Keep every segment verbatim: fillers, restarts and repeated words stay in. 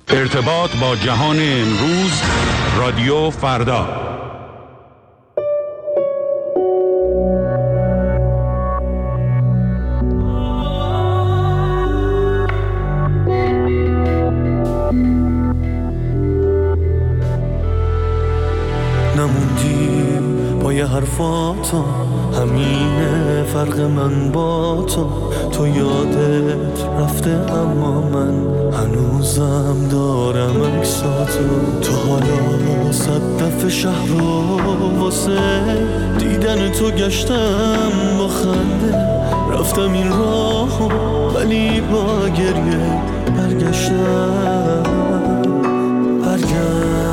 ارتباط با جهان امروز، رادیو فردا. نموندی با یه حرفاتو، همینه فرق من با تو. تو یادت رفته اما من هنوزم دارم عکساتو. تو حالا صد دفعه شهر رو واسه دیدن تو گشتم با خنده. رفتم این راهو ولی با گریه برگشتم. برگشتم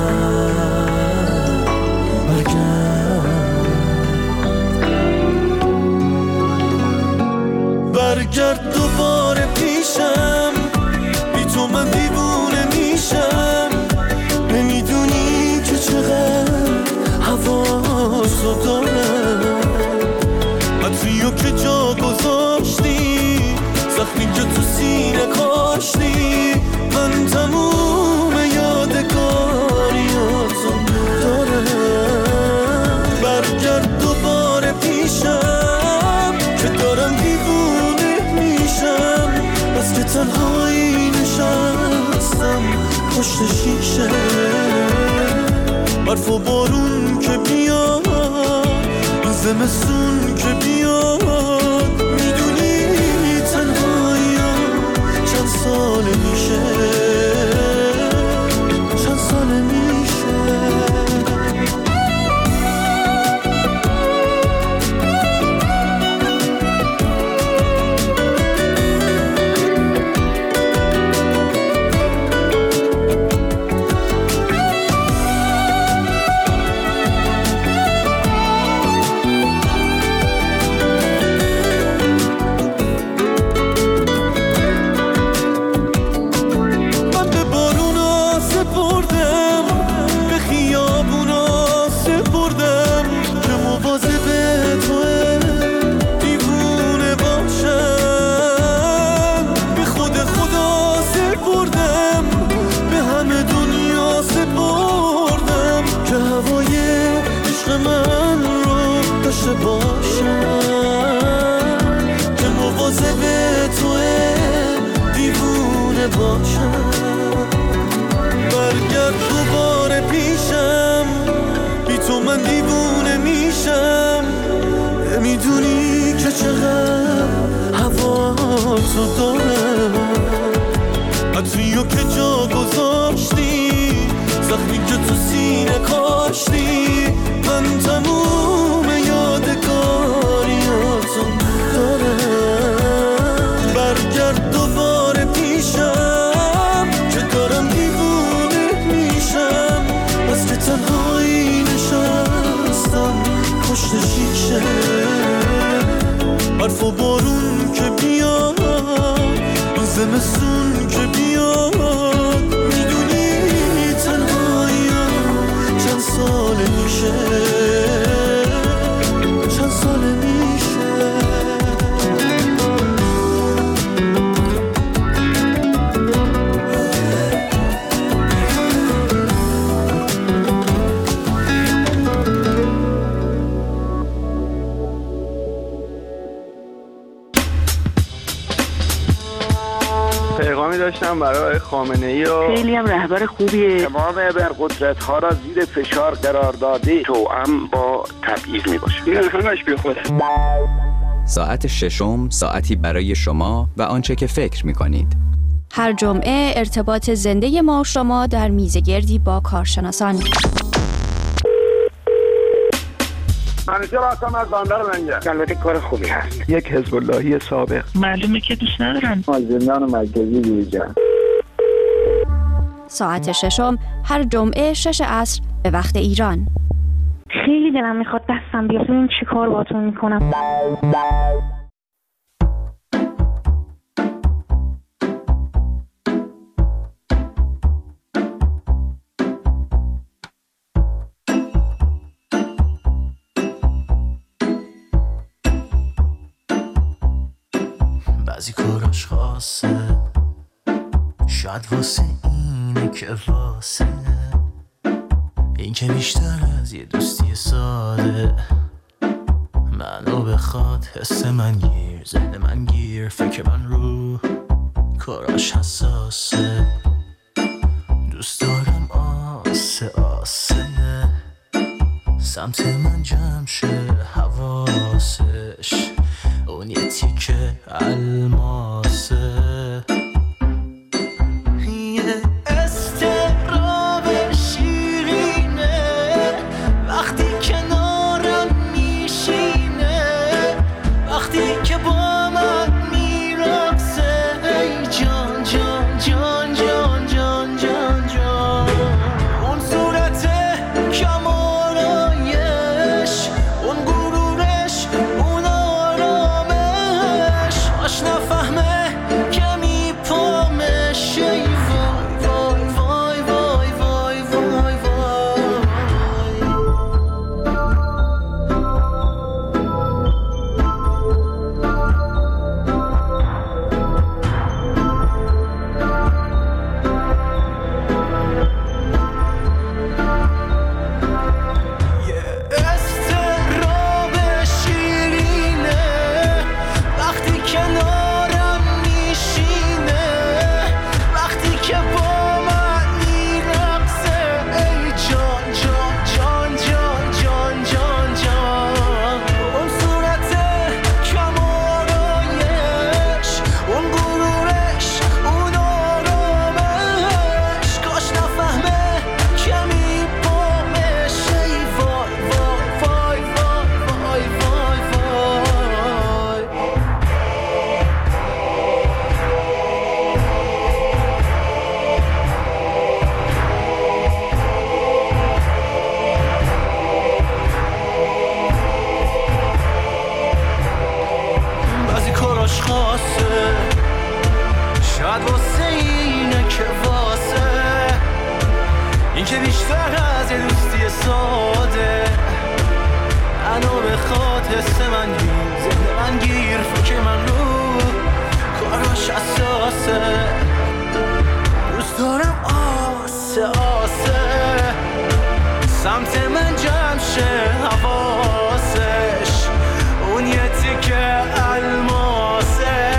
برگرد دوباره پیشم، بی تو من دیوونه میشم. نمیدونی که چقدر حواسو دارم، عطریو که جا گذاشتی، زخمی که تو سینه کاشتی. من تموم یادگاریاتو دارم. برگرد دوباره پیشم که دارم دیوونه میشم. بس که تنهایی نشستم پشت شیشه. برف و بارون که بیاد، این زمستون که بیاد، میدونی تنهایی چند ساله میشه، چند ساله میشه. برگرد دوباره پیشم، بی تو من دیوونه میشم. نمیدونی که چقدر هواتو دارم، عطریو که جا گذاشتی، زخمی که تو سینه کاشتی. من تموم یادگاریاتو دارم. برگرد دوباره پیشم که دارم دیوونه میشم. بس که تنهایی نشستم پشت شیشه. برف و بارون که بیاد، این زمستون که بیاد، میدونی تنهایی چند ساله میشه، چند ساله میشه. پیغامی داشتم برای خامنه‌ای و خیلی هم رهبر خوبیه. تمام ابرقدرت‌ها را زیر فشار قرار داده، توأم با تبعیض میباشه. این همش بی خوده. ساعت ششم، ساعتی برای شما و آنچه که فکر می‌کنید. هر جمعه ارتباط زنده ما و شما در میزگردی با کارشناسان. منیجر هستم از بندر منجر. البته کار خوبی هست. یک حزب اللهی سابق. معلومه که دوست ندارن. از زندان مرکزی دیجا. ساعت ششم هر جمعه شش عصر به وقت ایران. خیلی دلم میخواد دستم بیاد ببینم چی کار باهاتون میکنم. بعضی کاراش خاصه، شاید واسه این اینه که واسه این که بیشتر از یه دوستی ساده منو بخواد، حس من گیر، ذهن من گیر، فکر من رو کاراش حساسه. دوست دارم آسه آسه سمت من جمع شه حواسش، اون یه تیکه الماسه. یه استراب شیرینه وقتی کنارم میشینه، وقتی که با من میرقصه. ای جان جان جان جان جان جان جان، اون صورت کمالایش، اون غرورش، اون آرامش، آش نفهمه که میپامش. ای وای وای وای وای وای وای یه استراب شیرینه وقتی کنارم میشینه، وقتی که با من میرقصه. ای جان جان جان جان جان جان جان، اون صورت کمالایش، اون غرورش، اون آرامش، کاش نفهمه که میپامش. ای وای وای وای وای وای وای وای. بعضی کاراش خاصه، شاید واسه اینه که واسه این که بیشتر از یه دوستی ساده منو بخواد، حس من گیر، ذهن من گیر، فکر من رو کاراش حساسه. دوست دارم آسه آسه سمت من جمع شه حواسش، اون یه تیکه الماسه.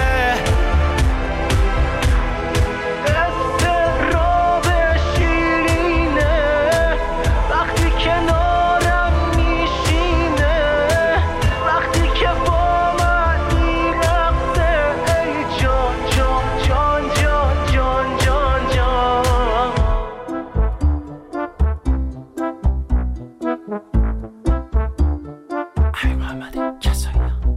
استراب شیرینه وقتی کنارم میشینه، وقتی که با من میرقصه. ای جان جان جان جان جان جان جان. ای محمد کسایی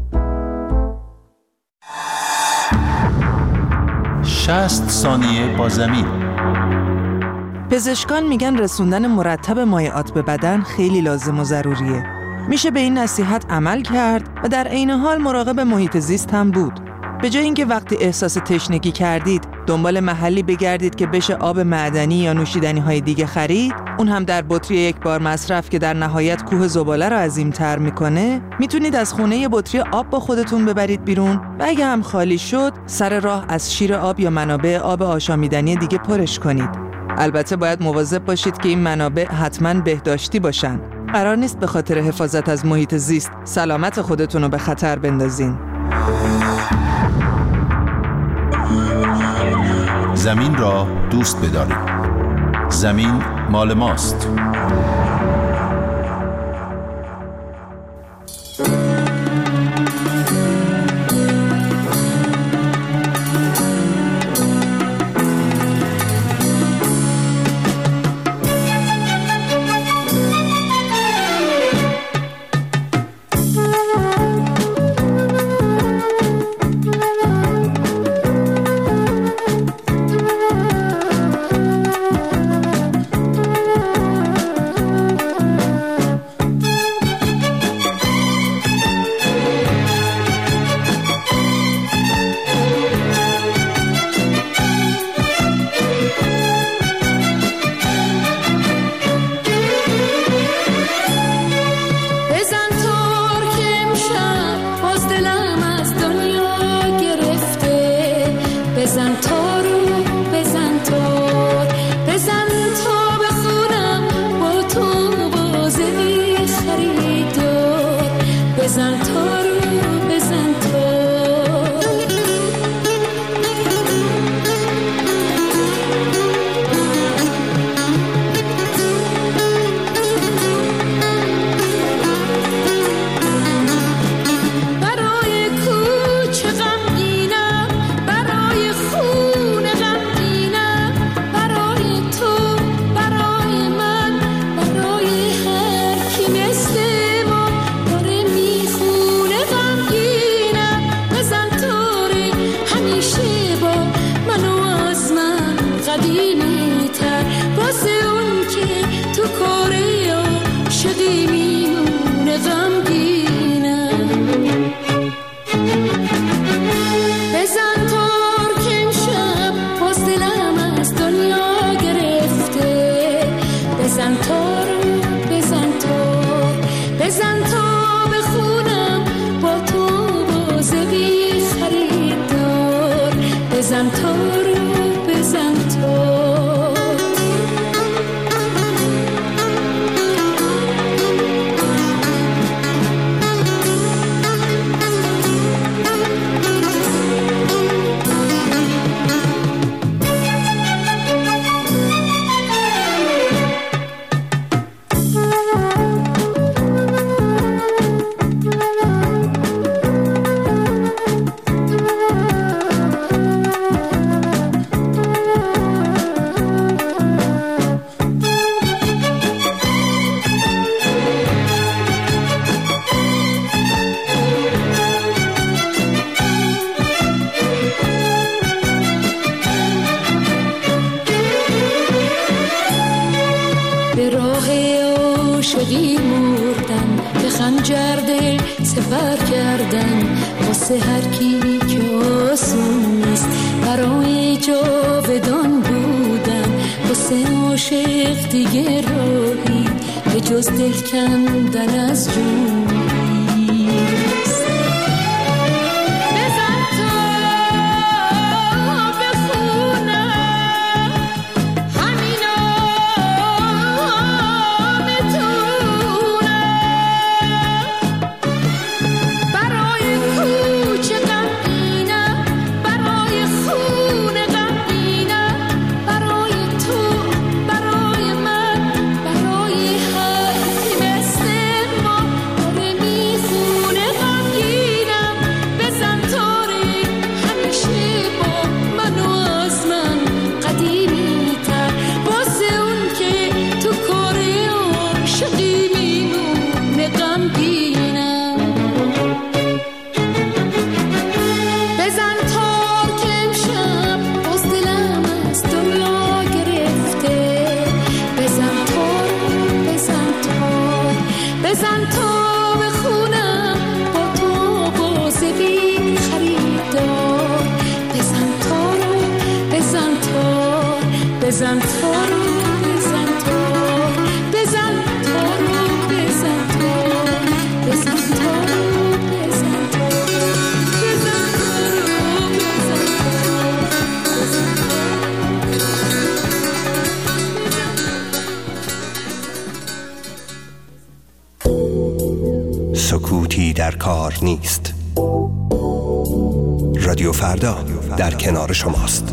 شصت ثانیه با زمین. پزشکان میگن رسوندن مرتب مایعات به بدن خیلی لازم و ضروریه. میشه به این نصیحت عمل کرد و در عین حال مراقب محیط زیست هم بود. به جای اینکه وقتی احساس تشنگی کردید دنبال محلی بگردید که بشه آب معدنی یا نوشیدنی های دیگه خرید، اون هم در بطری یک بار مصرف که در نهایت کوه زباله رو عظیم‌تر میکنه، میتونید از خونه یه بطری آب با خودتون ببرید بیرون و اگه هم خالی شد سر راه از شیر آب یا منابع آب آشامیدنی دیگه پرش کنید. البته باید مواظب باشید که این منابع حتماً بهداشتی باشن. قرار نیست به خاطر حفاظت از محیط زیست سلامت خودتون رو به خطر بندازین. زمین را دوست بدارید. زمین مال ماست. قدیمی تر واسه اون که تو کاره عاشقی میمونه غمگینم. بزن تار که امشب باز دلم از دنیا گرفته، بزن تارو بزن تار بزن تا بخونم با تو باز بی خریدار، بزن تارو بزن تار. واسه هر کی که آسون نیست برای جاودان بودن، واسه عاشق دیگه راهی به جز دل کندن از جون نیست. بزن تا بخونم همینا میتونم برای کوچه غمگینم، برای خونه غمگینم، برای تو برای من برای هر کی مثل ما داره میخونه غمگینم. بزن تاری همیشه با من و از من قدیمی تر واسه اون که تو کاره عاشقی میمونه غمگینم. بزن تار که امشب باز دلم از دنیا گرفته، بزن تار بزن تار بزن تا بخونم با تو باز بی خریدار، بزن تار بزن تار بزن تار بزن تار بزن تار بزن تار بزن تار بزن تار بزن سکوتی در کار نیست. رادیو فردا در کنار شماست.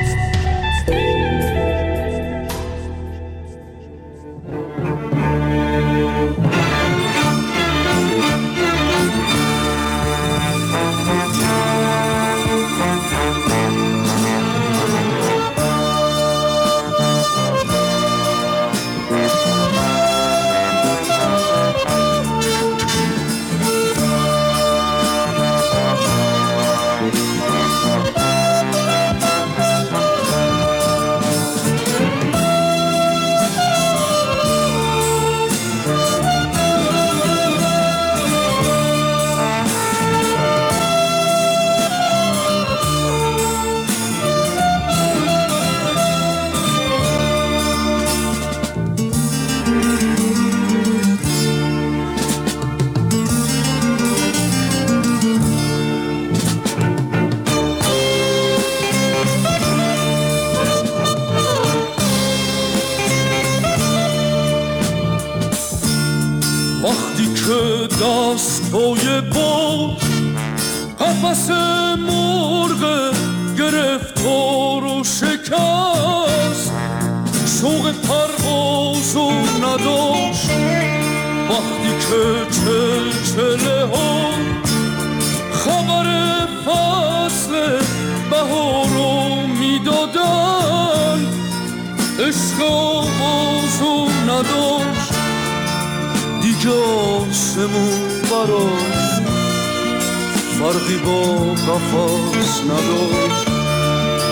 وقتی که دستای باز قفس مرغ گرفتار و شکست، شوق پروازو نداشت. وقتی که چلچله ها خبر فصل بهارو میدادن، عشق آغازو نداشت. دیگه آسمون براش فرقی با قفس نداشت.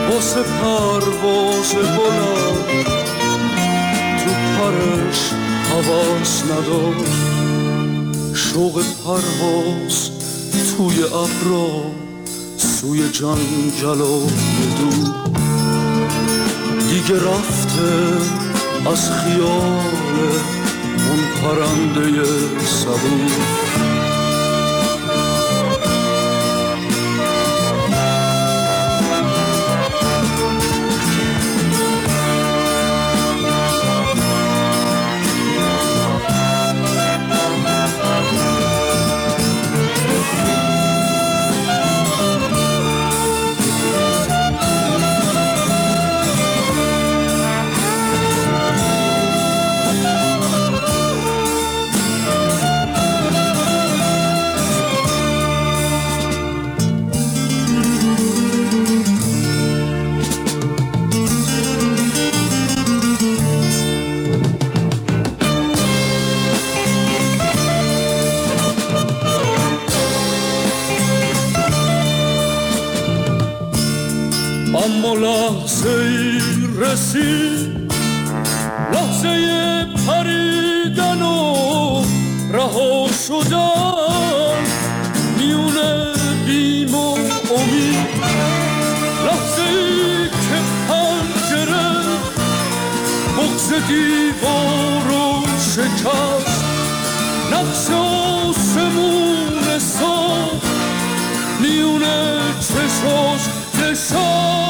واسه پرواز بلند تو پرش حواس نداشت، شوق پرواز توی ابرا سوی جنگلای دور دیگه رفته از خیال اون پرنده صبور. اما لحظه ای رسید، لحظه پریدن و رها شدن میونه بیم و امید، لحظه ای که پنجره بغض دیوار رو شکست، نقش آسمون ساخت میونه چشاش نشاست.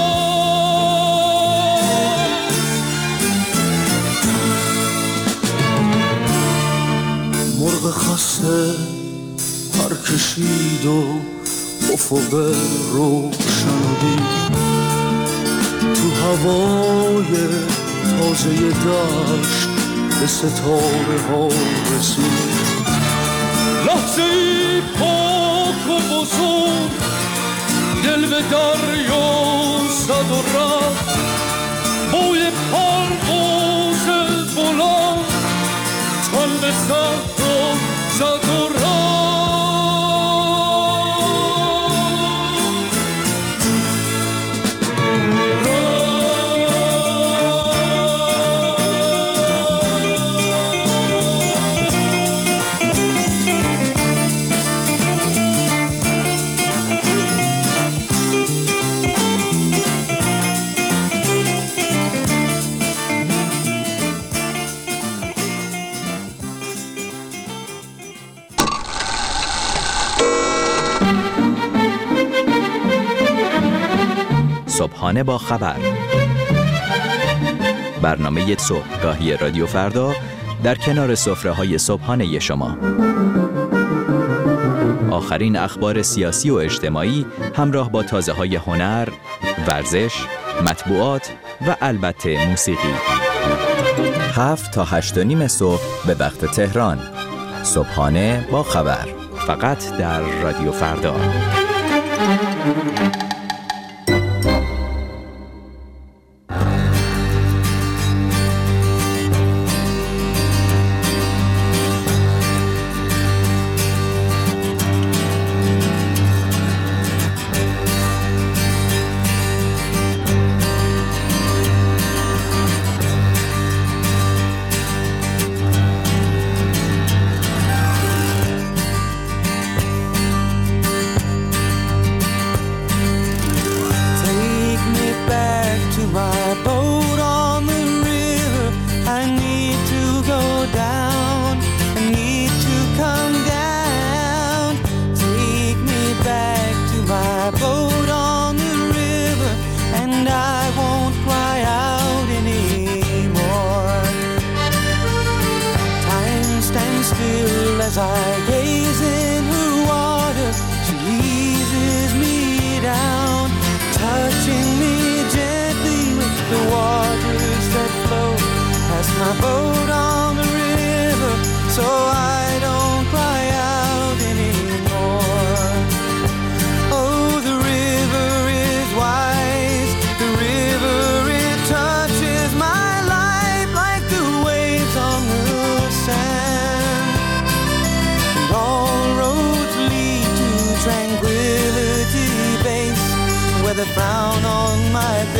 مرغ خسته پر کشید و افق روشن دید، تو هوای تازه دشت به ستاره ها رسید، لحظه ای پاک و بزرگ دل به دریا زد و رفت، بوی پرواز بلند تن به صحرا زد و رفت. صبحانه با خبر، برنامه صبحگاهی رادیو فردا در کنار سفره‌های صبحانه شما. آخرین اخبار سیاسی و اجتماعی همراه با تازه‌های هنر، ورزش، مطبوعات و البته موسیقی. هفت تا هشت و نیم صبح به وقت تهران. صبحانه با خبر، فقط در رادیو فردا. As I gaze in her water, she eases me down, touching me gently with the waters that flow past my boat on the river, so I don't cry out anymore. Oh, the river is wise, the river, it touches my life like the waves on the sand. All roads lead to Tranquility Base, where the frown on my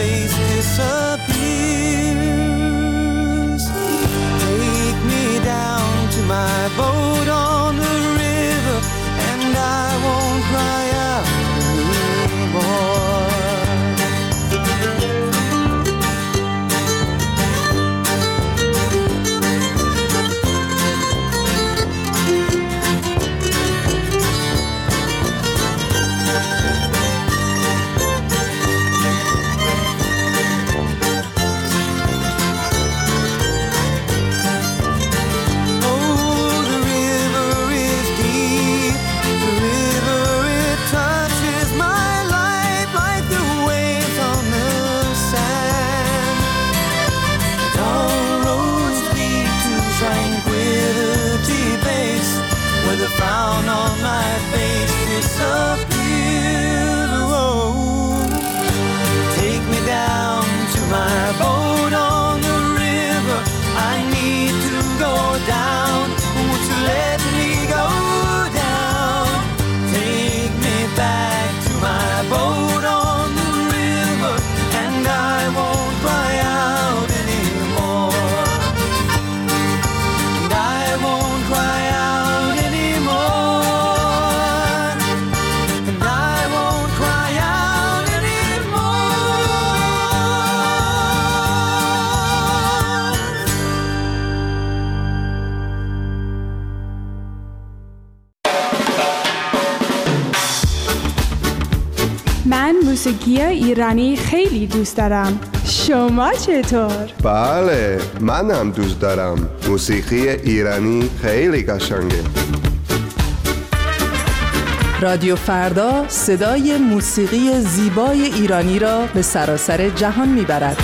موسیقی ایرانی خیلی دوست دارم. شما چطور؟ بله، منم دوست دارم. موسیقی ایرانی خیلی قشنگه. رادیو فردا صدای موسیقی زیبای ایرانی را به سراسر جهان میبرد.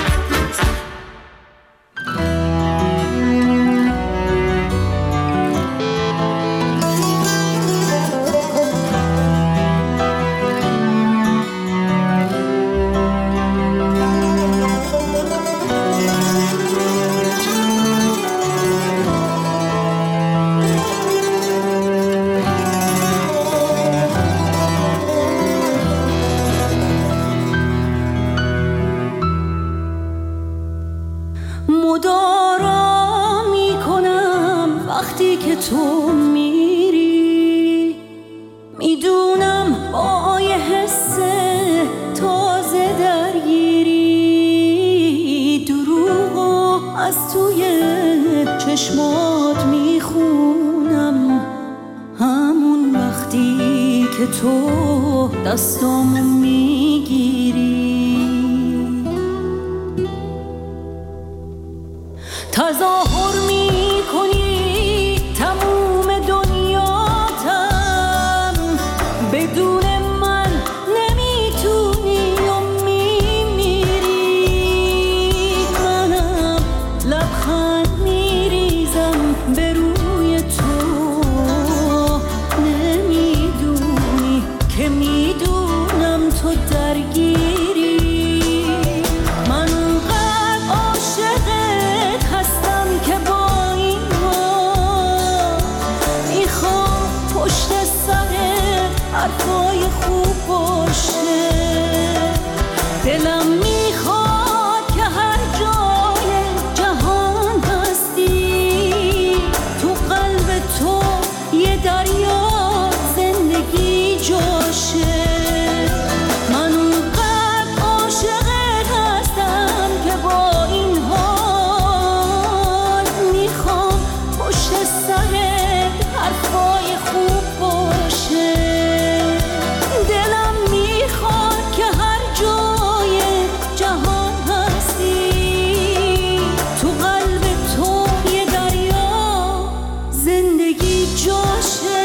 تو میری، میدونم با یه حس تازه درگیری، دروغو از توی چشمات میخونم، همون وقتی که تو دستامو میگیری. تظاهر میکنی تموم دنیاتم، بدون من نمیتونی و میمیری. منم لبخند میریزم به روی تو، نمیدونی که میدونم تو درگیری. من اونقدر عاشقت هستم که با این حال میخوام پشت سرت حرفای خوب باشه. دلم میخواد که هر جای جهان هستی، تو قلب تو یه دریا زندگی جاشه. من اونقدر عاشقت هستم که با این حال میخوام پشت سرت حرفای خوب باشه. دلم میخواد که هر جای جهان هستی، تو قلب تو یه دریا زندگی جاشه.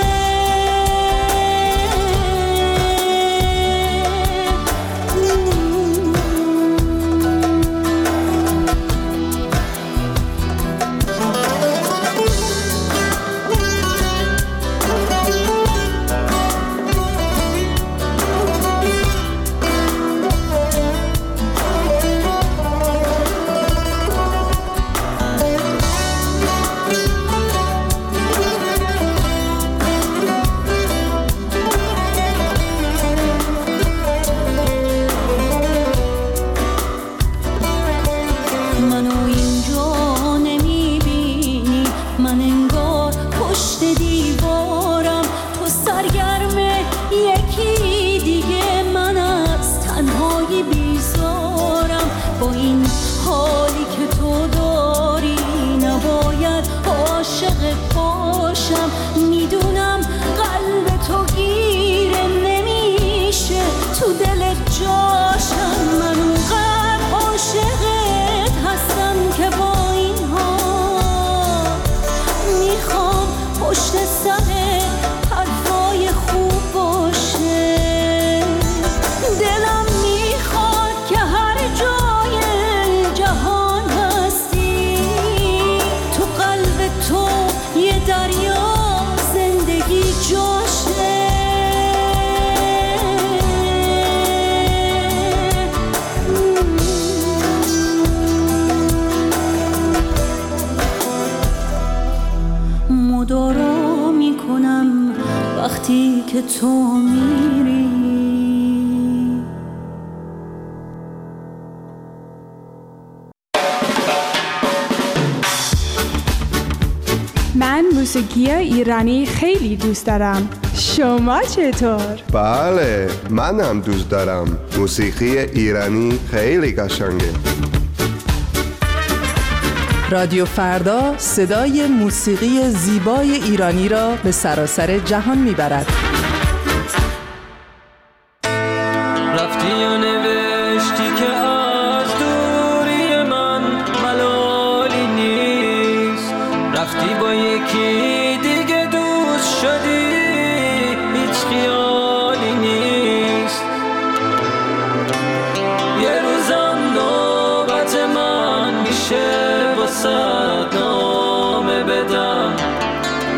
منو اینجا نمیبینی، من انگار پشت دیوارم، تو سرگرم یکی دیگه، من از تنهایی بیزارم. با این حالی که تو داری نباید عاشق باشم، میدونم قلب تو گیره نمیشه تو دلت جاشم. من اونقدر عاشقت هستم که با این حال میخوام پشت سرت حرفای خوب باشه. دلم میخواد که هر جای جهان هستی، تو قلب تو یه دریا زندگی جاشه. مدارا میکنم وقتی که تو میری. من موسیقی ایرانی خیلی دوست دارم. شما چطور؟ بله، منم دوست دارم. موسیقی ایرانی خیلی قشنگه. رادیو فردا صدای موسیقی زیبای ایرانی را به سراسر جهان میبرد. رفتی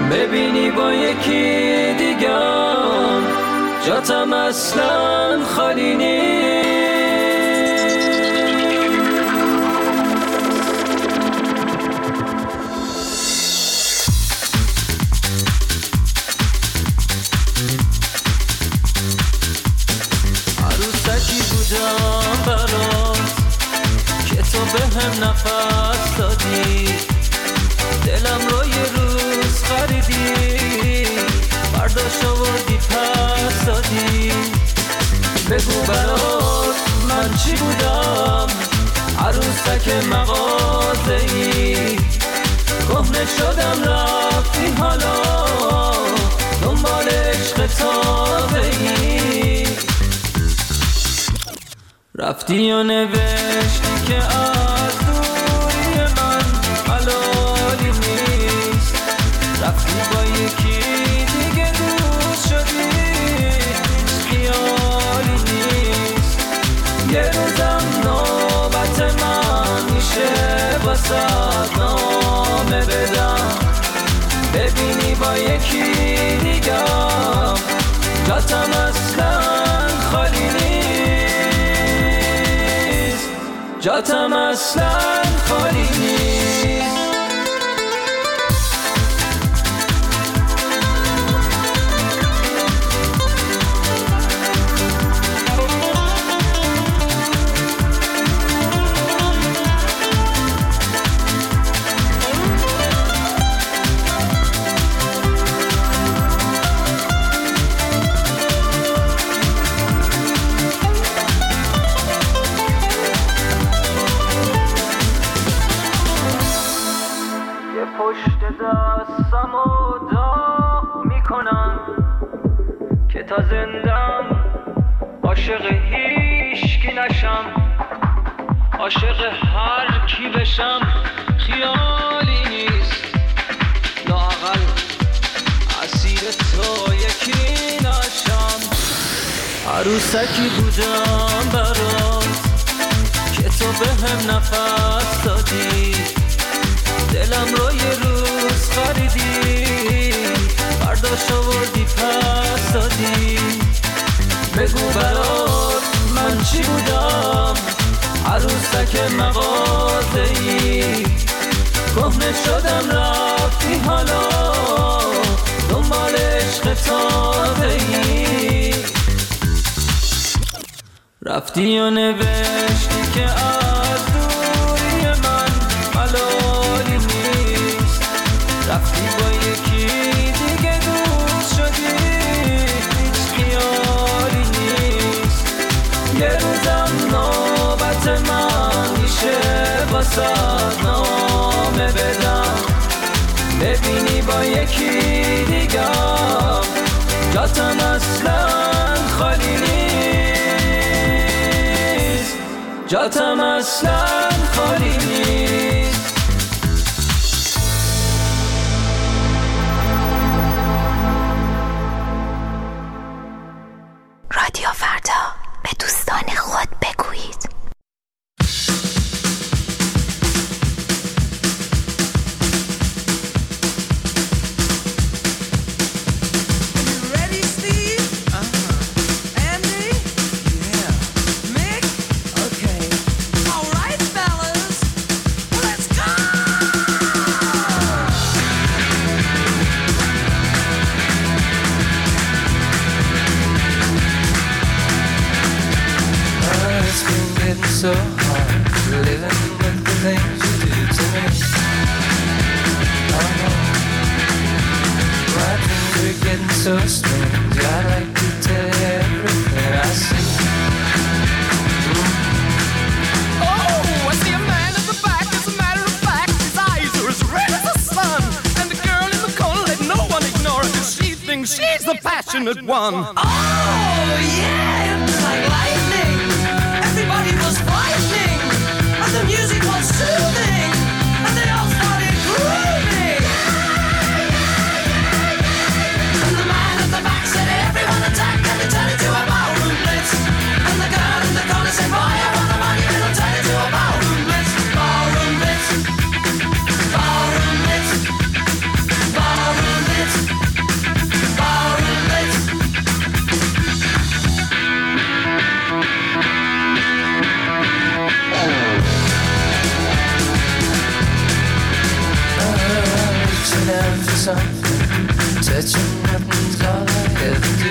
ببینی با یکی دیگم جاتم اصلا خالی نیست. عروسکی بودم برات که تو به هم نفس دادی، دلم رو یه روز خریدی، برداشت آوردی پس دادی. بگو برات من چی بودم، عروسک مغازه‌ای، کهنه شدم رفتی حالا دنبال عشق تازه‌ای. رفتی و نوشتی که از دوری من حلالی نیست، رفتی با یکی دیگه دوست شدی، هیچ خیالی نیست. یه روزم نوبت من میشه واسه نامه بدم، ببینی با یکی دیگم جاتم اصلا خالی نیست، جاتم اصلا خالی نیست. پشت دستم و داغ میکنم که تا زندم عاشق هیچکی نشم، عاشق هر کی بشم خیالی نیست، لااقل اسیر تو یکی نشم. عروسکی بودم برات که تو به هم نفس دادی، دلم رو یه روز خریدی، برداشت آوردی پس دادی. بگو برات من چی بودم، عروسک مغازه‌ای، کهنه شدم رفتی حالا دنبال عشق تازه‌ای. رفتی و نوشتی که از دوری من حلالی نیست، رفتی با یکی دیگه دوست شدی، هیچ خیالی نیست. یه روزم نوبت من میشه واسه نامه بدم، ببینی با یکی دیگم جاتم اصلا خالی نیست، جاتم اصلا خالی نیست. رادیو فردا، به دوستان خود بگویید. So hard living with the things you do to me. Oh no, my dreams are getting so strange. I like to tell you everything I see. Mm. Oh, I see a man at the back. As a matter of fact, his eyes are as red as the sun. And the girl in the corner, let no one ignore her, 'cause she thinks she's the passionate one. Oh yeah, it was like lightning. Everybody was frightening, and the music was soothing, and they all started grooving. And the man at the back said, everyone attack, and they turned into a ballroom blitz. And the girl in the corner said, boy, I want the money, and it'll turn into a ballroom blitz. Ballroom blitz, ballroom blitz, ballroom blitz. something. Touching nothing's all I ever do.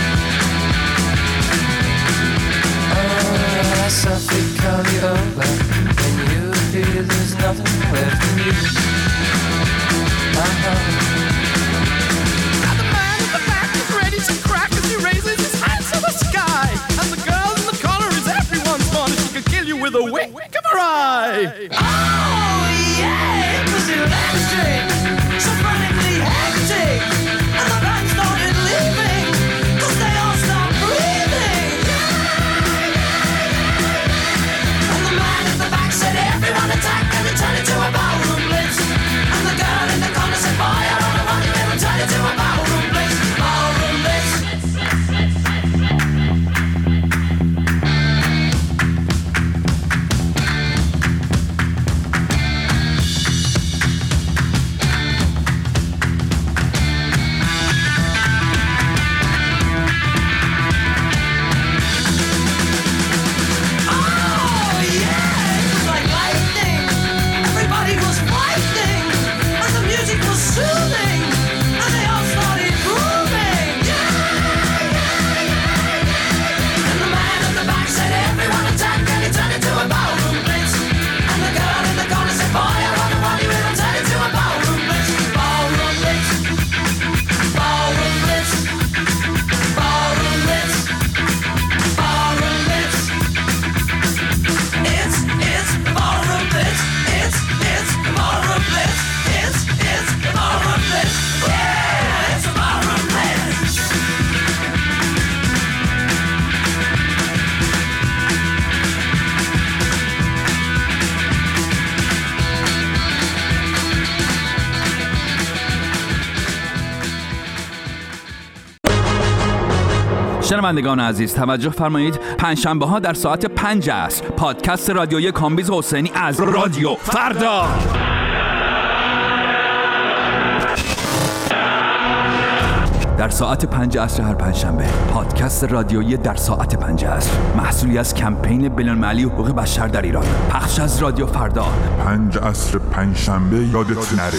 Oh, I softly call you over. When you appear, there's nothing left in you. Uh-huh. And the man in the back is ready to crack as he raises his hands to the sky. And the girl in the corner is everyone's fun. She could kill you with a wink of her eye. Oh, yeah, it was electric, so frantically hectic. And the band started leaving, cause they all stopped breathing. And the man at the back said, everyone attack, and it turned into a ballroom blitz. And the girl in the corner said, boy, I don't know what you did, and turned into a ballroom blitz. Ballroom blitz. شنوندگان عزیز توجه فرمایید، پنجشنبه ها در ساعت پنج عصر پادکست رادیویی کامبیز حسینی از رادیو فردا. در ساعت پنج عصر هر پنجشنبه پادکست رادیویی در ساعت پنج عصر، محصولی از کمپین بین‌المللی حقوق بشر در ایران، پخش از رادیو فردا. پنج عصر پنجشنبه یادت نره.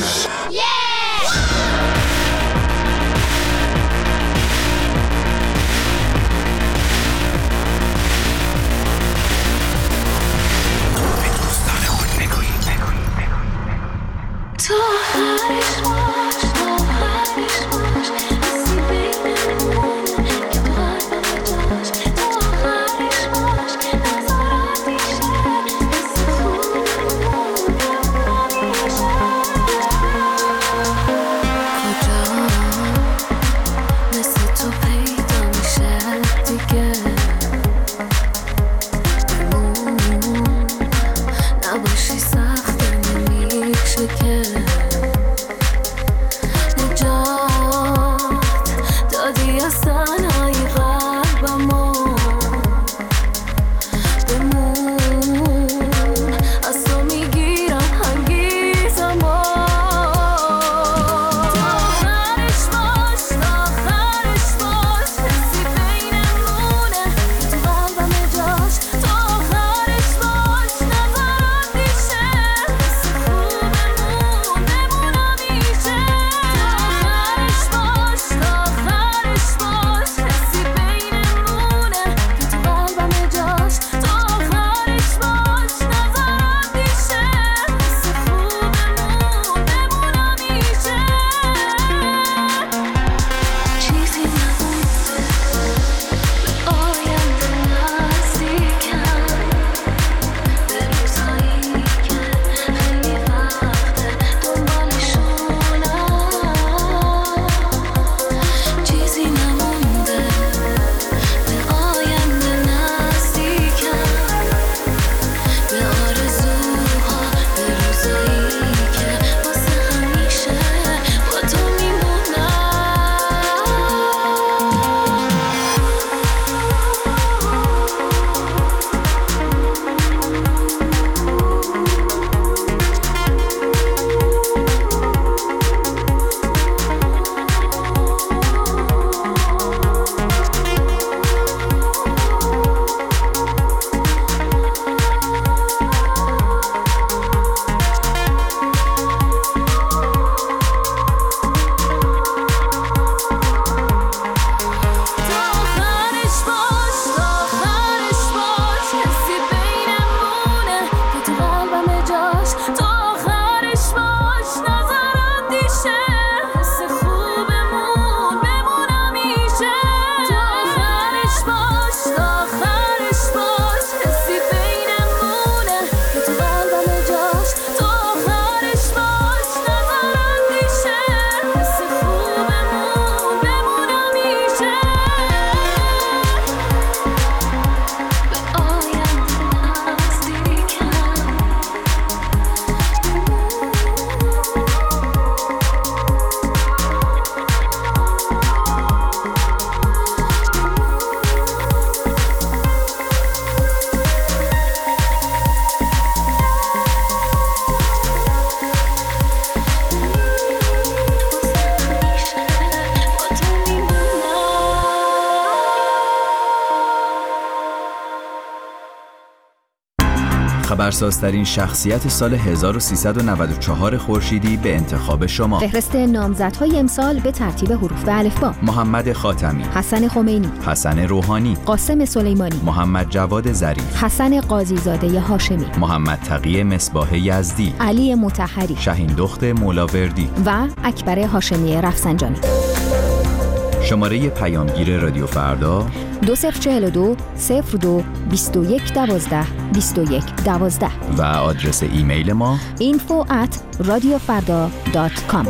خبرسازترین شخصیت سال هزار و سیصد و نود و چهار خورشیدی به انتخاب شما. فهرست نامزدهای امسال به ترتیب حروف الفبا: محمد خاتمی، حسن خمینی، حسن روحانی، قاسم سلیمانی، محمد جواد ظریف، حسن قاضیزاده هاشمی، محمد تقی مصباح یزدی، علی مطهری، شهین دخت مولاوردی و اکبر هاشمی رفسنجانی. شماره پیامگیر رادیو فردا دو صفر چهل و دو صفر دو بیست و یک دوازده بیست و یک دوازده و آدرس ایمیل ما اینفو ات رادیو فردا دات کام.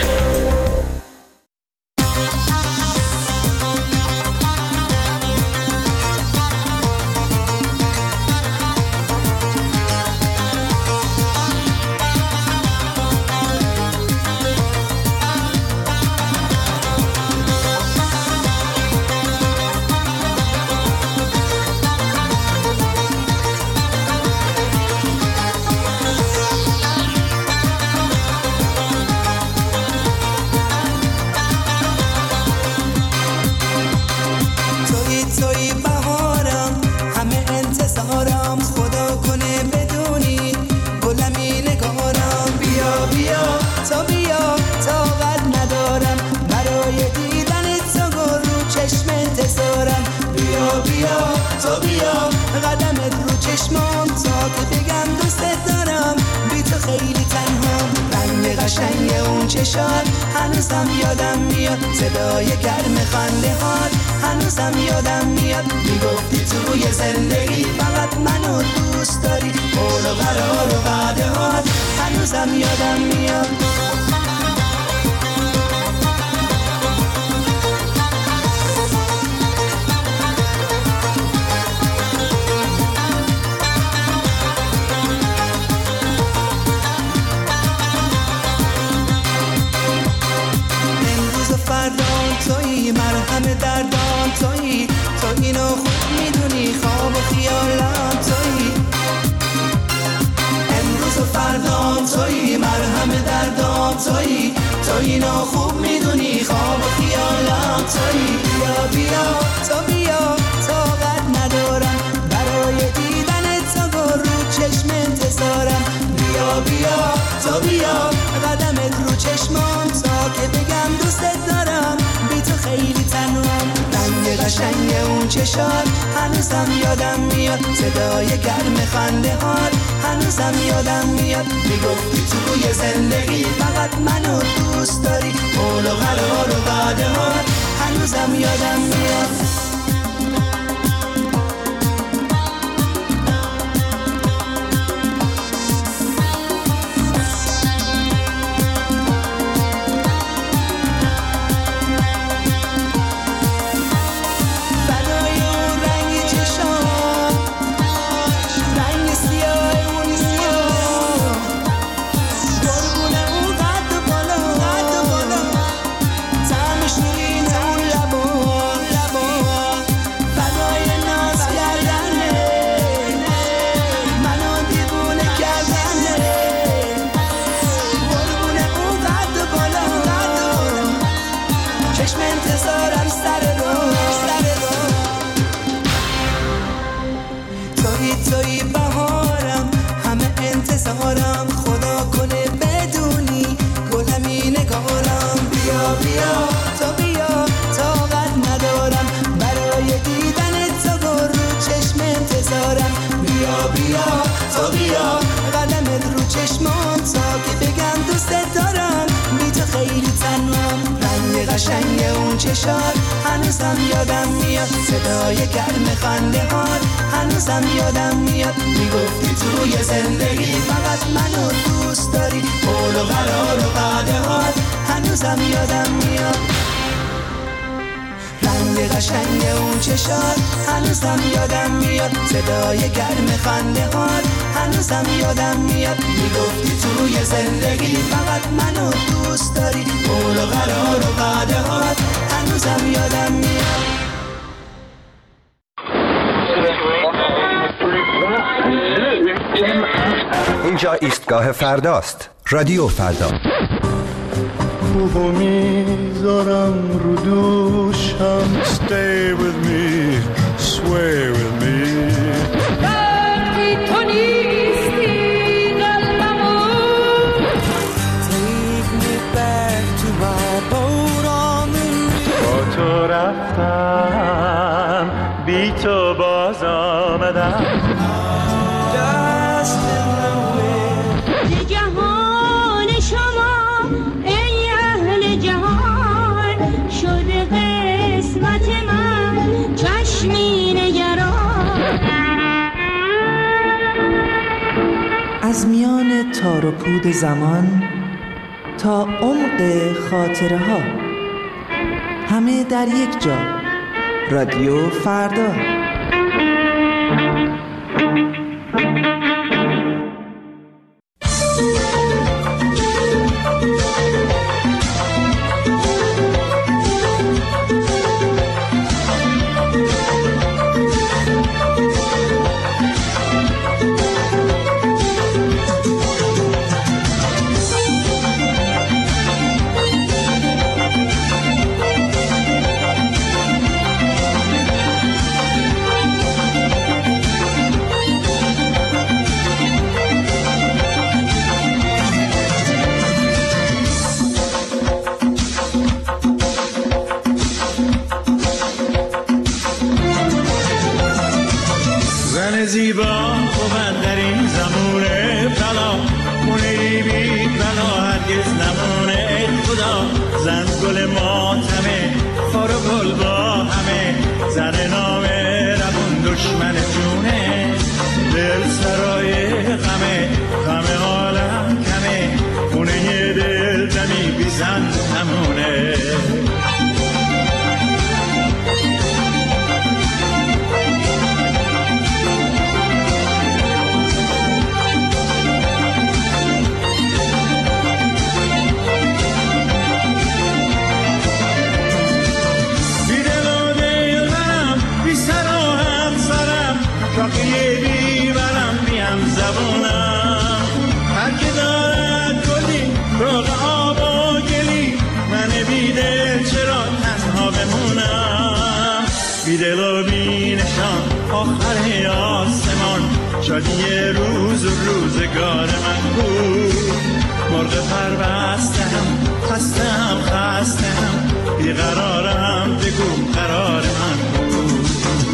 هنوزم یادم میاد صدای گرم خنده هات، هنوزم یادم میاد میگفتی توی زندگی فقط منو دوست داری، قول و قرار و وعده هات هنوزم یادم میاد. تویی مرهم دردان، تویی تو اینو خوب میدونی، خواب و خیالم تویی، امروز و فردان تویی مرهم دردان، تویی تو اینو خوب میدونی، خواب و خیالم تویی. بیا بیا تو بیا طاقت ندارم برای دیدن تو رو چشم انتظارم، بیا بیا تو بیا قدمت رو چشمان تا که بگم دوستت دارم، بی تو خیلی تنهام. رنگ قشنگ اون چشات هنوزم یادم میاد، صدای گرم خنده هات هنوزم یادم میاد میگفتی توی زندگی فقط منو دوست داری، قول و قرار و وعده هات هنوزم یادم میاد. قشنگ اون چشات هنوزم یادم میاد، صدای گرم خنده هات هنوزم یادم میاد میگفتی توی زندگی فقط منو دوست داری، قول و قرار و وعده هات هنوزم یادم میاد. رنگ قشنگ اون چشات هنوزم یادم میاد، صدای گرم خنده هات هنوزم یادم میاد میگفتی توی زندگی فقط منو دوست داری، قول و قرار و وعده هات هنوزم یادم میاد. اینجا ایستگاه فرداست، رادیو فردا. خوبو میذارم رو دوشم Stay with me, sway with me. وقتی تو نیستی رفتم بی تو باز آمدم جهان شما ای اهل جهان شده قسمت من چشمی نگران از میان تار و پود زمان تا عمق خاطره ها، همه در یک جا. رادیو فردا. زیبا خوبن در این زمونه بلا خونه بی بلا هرگز نمونه ای خدا زن گل ماتمه خار و گل با همه زن نامه روون دشمن جونه دل سرای غمه غم عالم کمه خونه دل دمی بی زن نمونه شاقیه بیورم بیم زبونم هر که دارد گلی روغ آب و گلی من بیدل چرا تنها بمونم بیدل و بی نشان آخر آسمان شادی روز و روزگار من بود مرغ پربستم خستم خستم بیقرارم بگو قرار من بود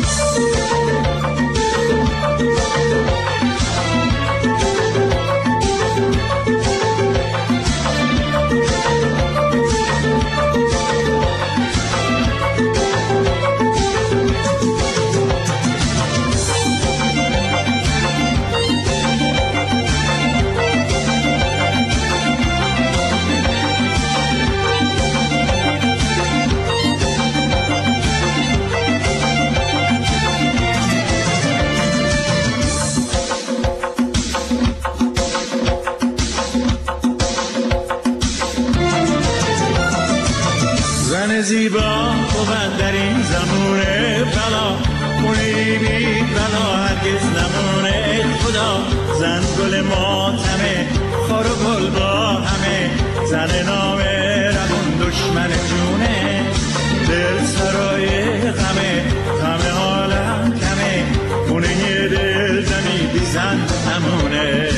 زیبا خوبن در این زمونه بلا خونه بی بلا هرگز نمونه ای خدا زن گل ماتمه خار و گل با همه زن نامه روون دشمن جونه دل سرای غمه غم عالم کمه خونه دل دمی بی زن نمونه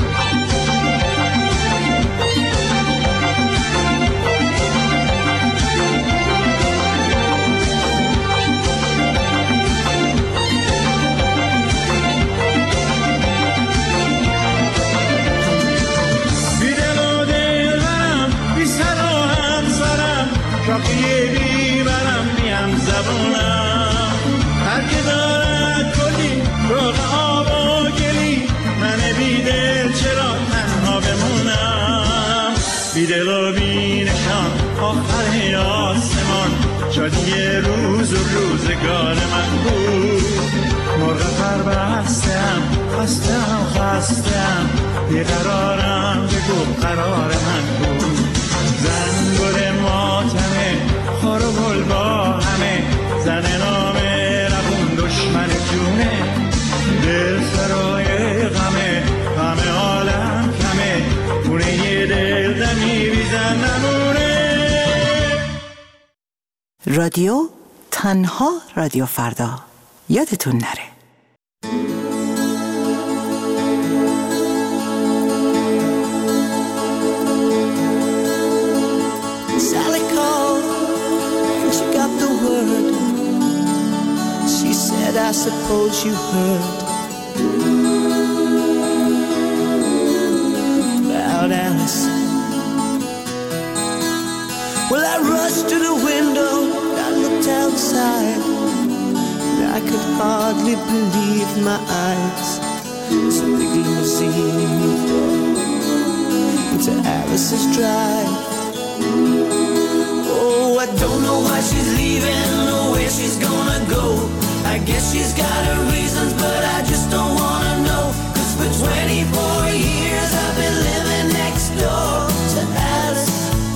شاقیه بیورم بیم زبونم هر که دارد گلی روغ آب و گلی من بیدل چرا تنها بمونم بیدل و بی نشان آخر آسمان شادی روز و روزگار من بود مرغ پربستم خستم خستم بیقرارم بگو قرار من بود زن گل ماتمه خار و گل با همه زن نامه روون دشمن جونه دل سرای غمه غم عالم کمه خونه دل دمی بی زن نمونه. رادیو تنها رادیو فردا، یادتون نره. Sally called and she got the word I suppose you heard about Alice. Well, I rushed to the window, I looked outside, and I could hardly believe my eyes. It's a big limousine into Alice's drive. Oh, I don't know why she's leaving or where she's gonna go. I guess she's got her reasons, but I just don't wanna know. Cause for twenty-four years I've been living next door to Alice.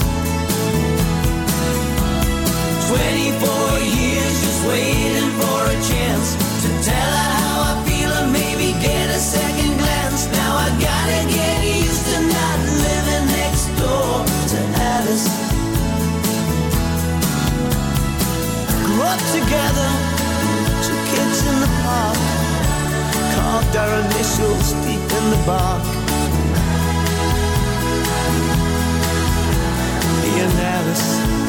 twenty-four years just waiting for a chance to tell her how I feel and maybe get a second glance. Now I gotta get used to not living next door to Alice. Grew up together, two kids in the park, carved our initials deep in the bark. Me and Alice.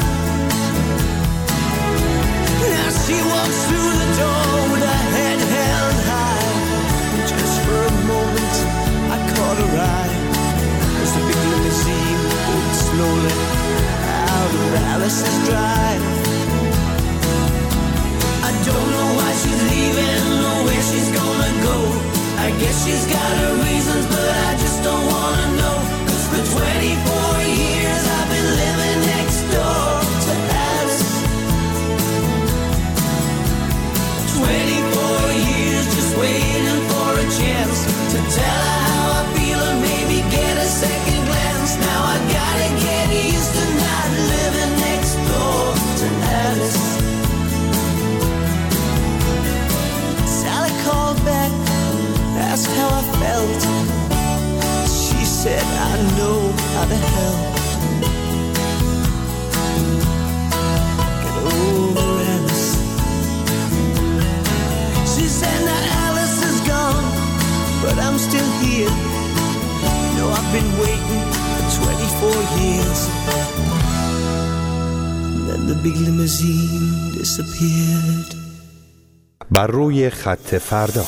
Now she walks through the door with her head held high. Just for a moment I caught her eye as the big limousine moved slowly out of Alice's drive. I don't know why she's leaving or where she's gonna go. I guess she's got her reasons, but I just don't wanna know. Cause for twenty-four years I've been living next door to Alice. twenty-four years just waiting for a chance to tell her how I feel and maybe get a second glance. Now I gotta get used to not living next door to Alice. Sally called back, asked how I felt. She said I know how to help get over Alice. She said that Alice is gone, but I'm still here. You know I've been waiting for twenty-four years. And then the big limousine disappeared. بر روی خط فردا.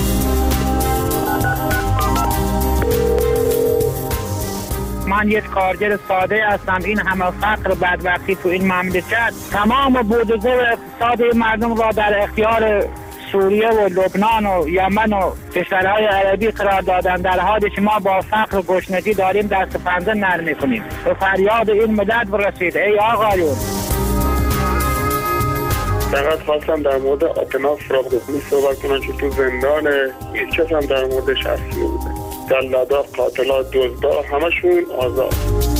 من یک کارگر ساده هستم. این همه فقر و بدبختی تو این مملکت تمام بود و زور اقتصاد مردم را در اختیار سوریه و لبنان و یمن و کشورهای عربی قرار دادن، در حالی که ما با فقر و گشنگی داریم دست پنجه نرم می‌کنیم. به فریاد این ملت برسید ای آقایون. فقط خواستم در مورد آتناس رابقمی صحبت کنم که تو زندانه، هیچ کس هم در موردش حرفی نمی‌زنه. جلادا، قاتلات، دزدا همشون آزاد.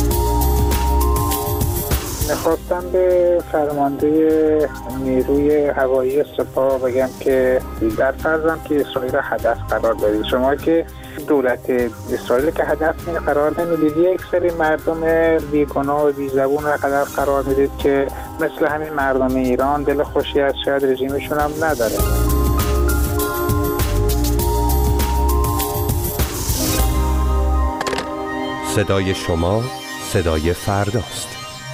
میخواستم به فرمانده نیروی هوایی سپاه بگم که در فرضم که اسرائیل هدف قرار دارید. شما که دولت اسرائیل که هدف قرار نمیدید، یک سری مردم بیگناه و بیزبون رو هدف قرار میدید که مثل همین مردم ایران دل خوشی از شاید رژیمشون هم نداره. صدای شما صدای فرداست.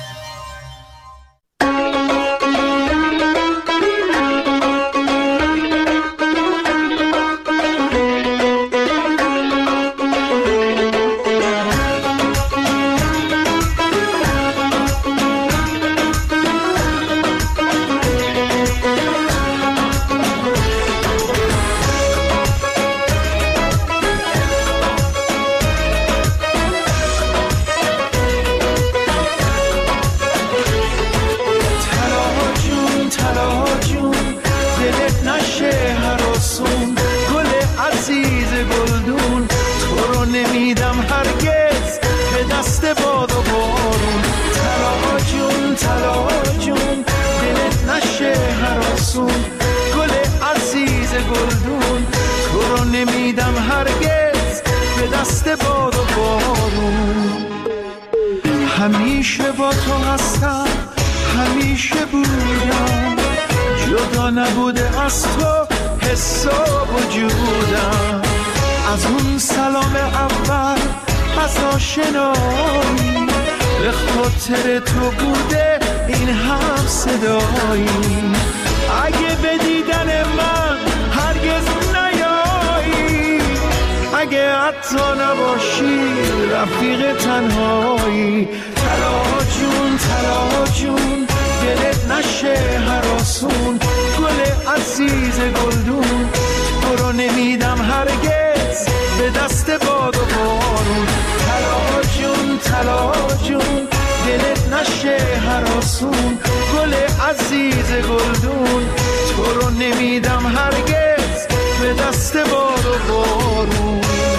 همیشه با تو هستم، همیشه بودم، جدا نبوده از تو حس و وجودم. از اون سلام اول، از آشنایی، به خاطر تو بوده این هم صدایی. اگه به دیدن من هرگز نیایی، اگه حتی نباشی رفیق تنهایی. طلا جون طلا جون دلت نشه هراسون، گل عزیز گلدون تو رو نمیدم هرگز به دست باد و بارون. طلا جون طلا جون دلت نشه هراسون، گل عزیز گلدون تو رو نمیدم هرگز به دست باد و بارون.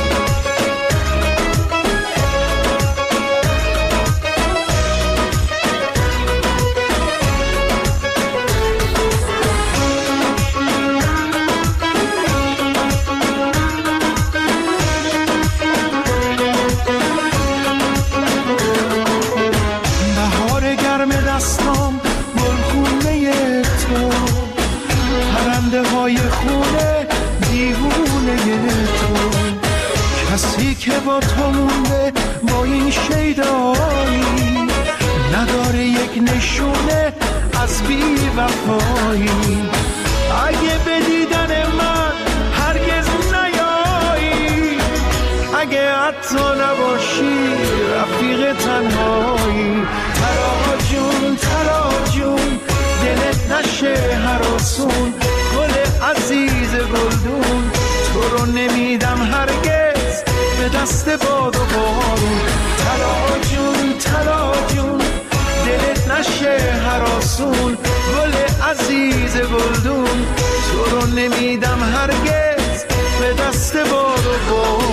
دستام گلخونه تو، پرنده های خونه دیوونه تو، کسی که با تو مونده با این شیدایی، نداره یک نشونه از بی وفایی. اگه به دیدن من هرگز نیایی، اگه حتی نباشی رفیق تنهایی. طلا جون طلا جون دلت نشه هراسون، گل عزیز گلدون تو رو نمیدم هرگز به دست باد و بارون. طلا جون طلا جون دلت نشه هراسون، گل عزیز گلدون تو رو نمیدم هرگز به دست باد و بارون.